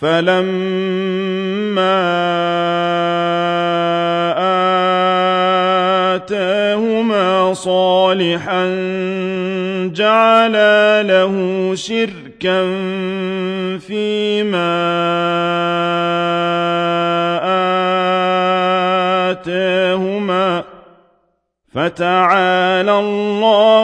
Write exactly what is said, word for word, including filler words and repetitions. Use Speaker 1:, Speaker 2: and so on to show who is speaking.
Speaker 1: فَلَمَّا آتَاهُمَا صَالِحًا جَعَلَا لَهُ شِرْكًا فِيمَا آتَاهُمَا ۚ فَتَعَالَى اللَّهُ عَمَّا يُشْرِكُونَ.